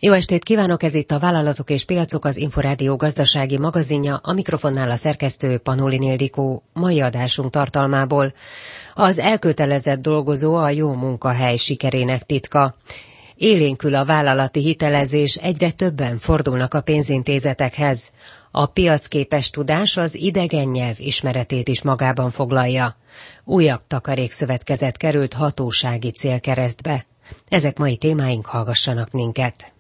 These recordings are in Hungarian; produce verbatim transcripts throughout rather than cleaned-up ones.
Jó estét kívánok, ez itt a Vállalatok és Piacok, az Inforádió gazdasági magazinja, a mikrofonnál a szerkesztő Panolin Ildikó. Mai adásunk tartalmából: az elkötelezett dolgozó a jó munkahely sikerének titka. Élénkül a vállalati hitelezés, egyre többen fordulnak a pénzintézetekhez. A piacképes tudás az idegen nyelv ismeretét is magában foglalja. Újabb takarékszövetkezet került hatósági célkeresztbe. Ezek mai témáink, hallgassanak minket.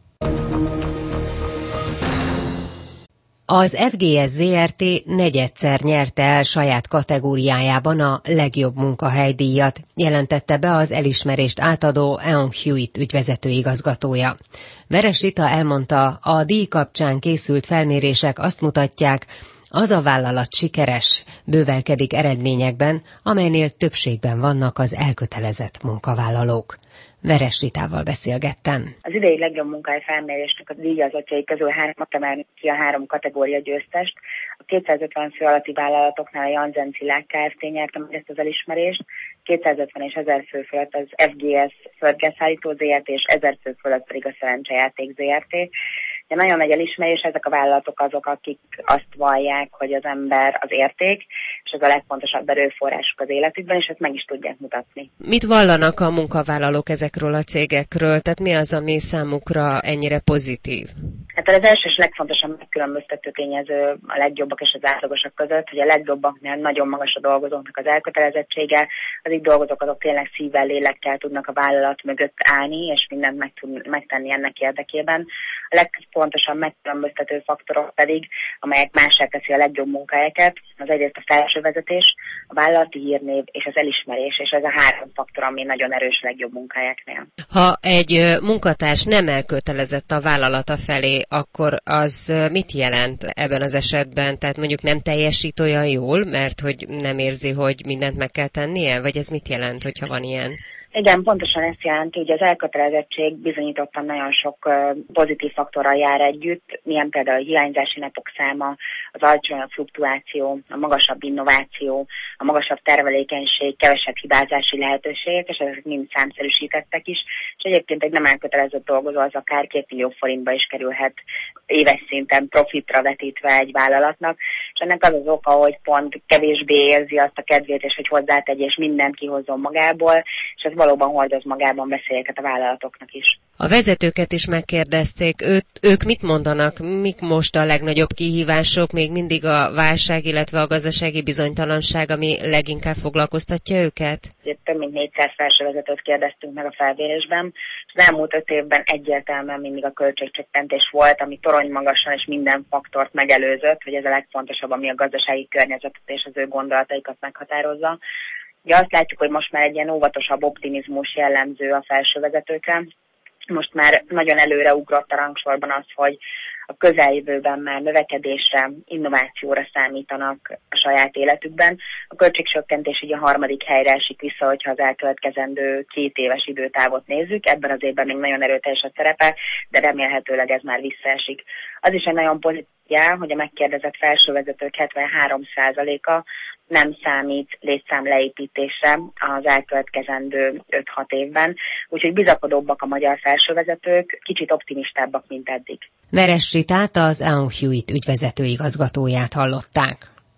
Az ef gé es zé er té negyedszer nyerte el saját kategóriájában a legjobb munkahely-díjat, jelentette be az elismerést átadó Eon Hewitt ügyvezető igazgatója. Veres Rita elmondta, a díj kapcsán készült felmérések azt mutatják, az a vállalat sikeres, bővelkedik eredményekben, amelynél többségben vannak az elkötelezett munkavállalók. Veres Ritával beszélgettem. Az idei legjobb munkahely felmérésnek a díjazottjai közül hármat emelnek ki a három kategória győztest. A kétszázötven fő alatti vállalatoknál a Janzen Cillák Kft. Nyerte meg ezt az elismerést, kétszázötven és ezer fő fölött az ef gé es Földgázszállító zé er té és ezer fő fölött pedig a Szerencsejáték zé er té. De nagyon nagy elismerés, ezek a vállalatok azok, akik azt vallják, hogy az ember az érték, és ez a legfontosabb erőforrásuk az életükben, és ezt meg is tudják mutatni. Mit vallanak a munkavállalók ezekről a cégekről? Tehát mi az, ami számukra ennyire pozitív? Hát az első és legfontosabb megkülönböztető tényező a legjobbak és az átlagosak között, hogy a legjobbaknál nagyon magas a dolgozóknak az elkötelezettsége, az itt dolgozók azok tényleg szívvel, lélekkel tudnak a vállalat mögött állni, és mindent meg tud, megtenni ennek érdekében. A legfontosabb megkülönböztető faktorok pedig, amelyek mássá teszi a legjobb munkahelyeket, az egyrészt a felső vezetés, a vállalati hírnév és az elismerés, és ez a három faktor, ami nagyon erős a legjobb munkahelyeknél. Ha egy munkatárs nem elkötelezett a vállalata felé, akkor az mit jelent ebben az esetben? Tehát mondjuk nem teljesít olyan jól, mert hogy nem érzi, hogy mindent meg kell tennie? Vagy ez mit jelent, hogyha van ilyen? Igen, pontosan ezt jelenti, hogy az elkötelezettség bizonyítottan nagyon sok uh, pozitív faktorral jár együtt, milyen például a hiányzási napok száma, az alacsonyabb fluktuáció, a magasabb innováció, a magasabb termelékenység, kevesebb hibázási lehetőségek, és ezek mind számszerűsítettek is, és egyébként egy nem elkötelezett dolgozó az akár két millió forintba is kerülhet éves szinten profitra vetítve egy vállalatnak, és ennek az az oka, hogy pont kevésbé érzi azt a kedvét, és hogy hozzátegy, és mindent kihozzon magából, és ez valóban hordoz magában veszélyeket a vállalatoknak is. A vezetőket is megkérdezték, őt, ők mit mondanak, mik most a legnagyobb kihívások, még mindig a válság, illetve a gazdasági bizonytalanság, ami leginkább foglalkoztatja őket? Több mint négyszáz felső vezetőt kérdeztünk meg a felmérésben, és az elmúlt öt évben egyértelműen mindig a költségcsökkentés volt, ami torony magasan és minden faktort megelőzött, hogy ez a legfontosabb, ami a gazdasági környezetet és az ő gondolataikat meghatározza. Ugye azt látjuk, hogy most már egy ilyen óvatosabb optimizmus jellemző a felső vezetőkre. Most már nagyon előre ugrott a rangsorban az, hogy a közeljövőben már növekedésre, innovációra számítanak a saját életükben. A költségcsökkentés így a harmadik helyre esik vissza, hogyha az elkövetkezendő két éves időtávot nézzük. Ebben az évben még nagyon erőteljes a szerepe, de remélhetőleg ez már visszaesik. Az is egy nagyon pozitív jel, hogy a megkérdezett felsővezetők hetvenhárom százaléka nem számít létszám leépítésre az elkövetkezendő öt-hat évben, úgyhogy bizakodóbbak a magyar felsővezetők, kicsit optimistábbak, mint eddig. Veres Ritát, az Eon Hewitt ügyvezető igazgatóját hallották.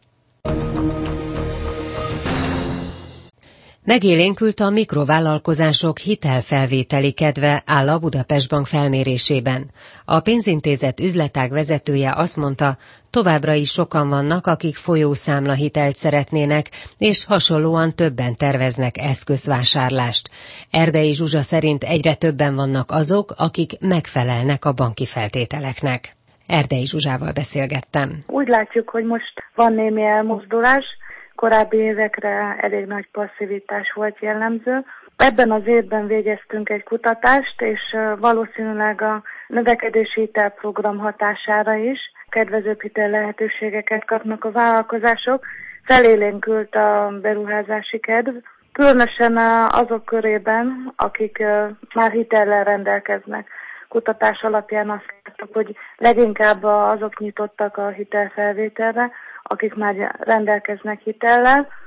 Megélénkült a mikrovállalkozások hitelfelvételi kedve, áll a Budapest Bank felmérésében. A pénzintézet üzletág vezetője azt mondta, továbbra is sokan vannak, akik folyószámla hitelt szeretnének, és hasonlóan többen terveznek eszközvásárlást. Erdei Zsuzsa szerint egyre többen vannak azok, akik megfelelnek a banki feltételeknek. Erdei Zsuzsával beszélgettem. Úgy látjuk, hogy most van némi elmozdulás. Korábbi évekre elég nagy passzivitás volt jellemző. Ebben az évben végeztünk egy kutatást, és valószínűleg a növekedési hitelprogram hatására is kedvezőbb hitel lehetőségeket kapnak a vállalkozások. Felélénkült a beruházási kedv, különösen azok körében, akik már hitellel rendelkeznek. Kutatás alapján azt láttuk, hogy leginkább azok nyitottak a hitelfelvételre, akik már rendelkeznek hitellel,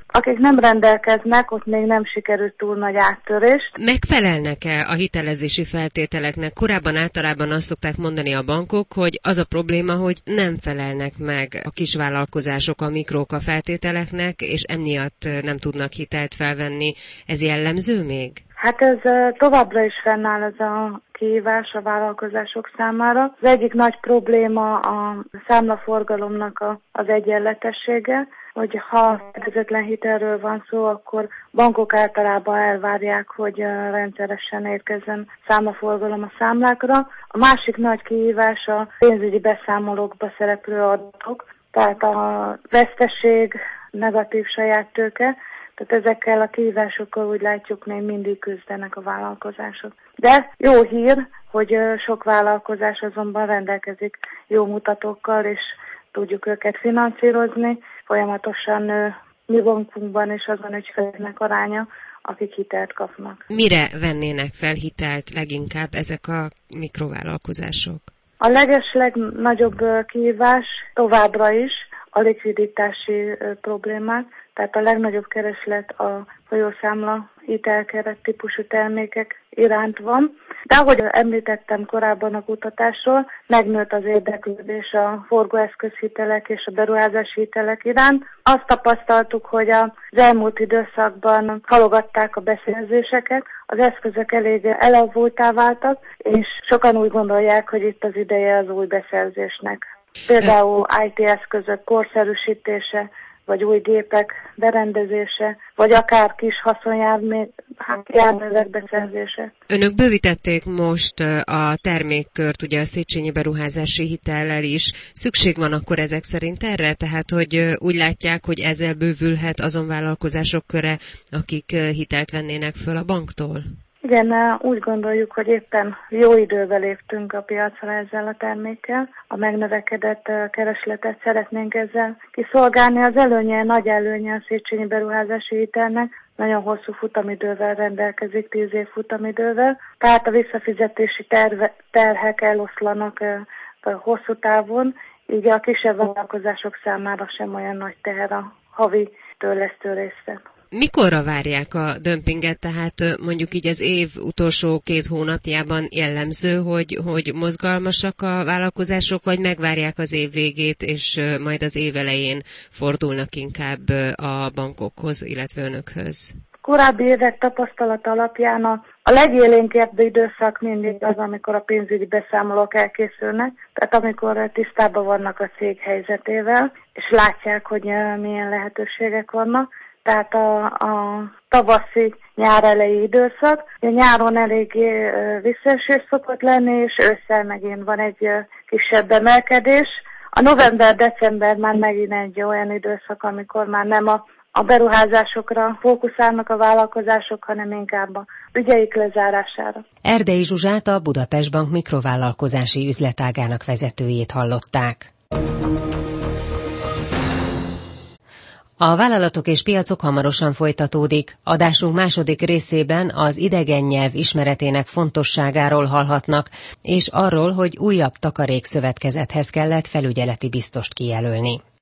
Akik nem rendelkeznek, ott még nem sikerült túl nagy áttörést. Megfelelnek-e a hitelezési feltételeknek? Korábban általában azt szokták mondani a bankok, hogy az a probléma, hogy nem felelnek meg a kisvállalkozások, a mikrók a feltételeknek, és emiatt nem tudnak hitelt felvenni. Ez jellemző még? Hát ez továbbra is fennáll ez a kihívás a vállalkozások számára. Az egyik nagy probléma a számlaforgalomnak a, az egyenletessége, hogy ha fedezetlen hitelről van szó, akkor bankok általában elvárják, hogy rendszeresen érkezzen számlaforgalom a számlákra. A másik nagy kihívás a pénzügyi beszámolókba szereplő adatok, tehát a veszteség, negatív saját tőke, tehát ezekkel a kihívásokkal úgy látjuk, még mindig küzdenek a vállalkozások. De jó hír, hogy sok vállalkozás azonban rendelkezik jó mutatókkal, és tudjuk őket finanszírozni. Folyamatosan nő mi bankunkban és azon ügyfeleknek aránya, akik hitelt kapnak. Mire vennének fel hitelt leginkább ezek a mikrovállalkozások? A leges legnagyobb kihívás továbbra is a likviditási problémák, tehát a legnagyobb kereslet a folyószámla hitelkeret típusú termékek iránt van. De ahogy említettem korábban a kutatásról, megnőtt az érdeklődés a forgóeszközhitelek és a beruházási hitelek iránt. Azt tapasztaltuk, hogy az elmúlt időszakban halogatták a beszerzéseket, az eszközök elég elavultá váltak, és sokan úgy gondolják, hogy itt az ideje az új beszerzésnek. Például i té eszközök korszerűsítése, vagy új gépek berendezése, vagy akár kis haszonjárművek beszerzése. Önök bővítették most a termékkört, ugye a Széchenyi beruházási hitellel is. Szükség van akkor ezek szerint erre? Tehát, hogy úgy látják, hogy ezzel bővülhet azon vállalkozások köre, akik hitelt vennének föl a banktól? Igen, úgy gondoljuk, hogy éppen jó időben léptünk a piacra ezzel a termékkel. A megnövekedett keresletet szeretnénk ezzel kiszolgálni. Az előnye, nagy előnye a Széchenyi beruházási hitelnek, nagyon hosszú futamidővel rendelkezik, tíz év futamidővel. Tehát a visszafizetési terve, terhek eloszlanak hosszú távon, így a kisebb vállalkozások számára sem olyan nagy teher a havi törlesztő része. Mikorra várják a dömpinget, tehát mondjuk így az év utolsó két hónapjában jellemző, hogy, hogy mozgalmasak a vállalkozások, vagy megvárják az év végét, és majd az év elején fordulnak inkább a bankokhoz, illetve önökhöz? Korábbi évek tapasztalata alapján a, a legélénkebb időszak mindig az, amikor a pénzügyi beszámolók elkészülnek, tehát amikor tisztában vannak a cég helyzetével, és látják, hogy milyen lehetőségek vannak. Tehát a, a tavaszi nyár elejé időszak. A nyáron eléggé visszaesés szokott lenni, és ősszel megint van egy kisebb emelkedés. A november-december már megint egy olyan időszak, amikor már nem a, a beruházásokra fókuszálnak a vállalkozások, hanem inkább a ügyeik lezárására. Erdei Zsuzsát, a Budapest Bank mikrovállalkozási üzletágának vezetőjét hallották. A vállalatok és piacok hamarosan folytatódik. Adásunk második részében az idegen nyelv ismeretének fontosságáról hallhatnak, és arról, hogy újabb takarékszövetkezethez kellett felügyeleti biztost kijelölni.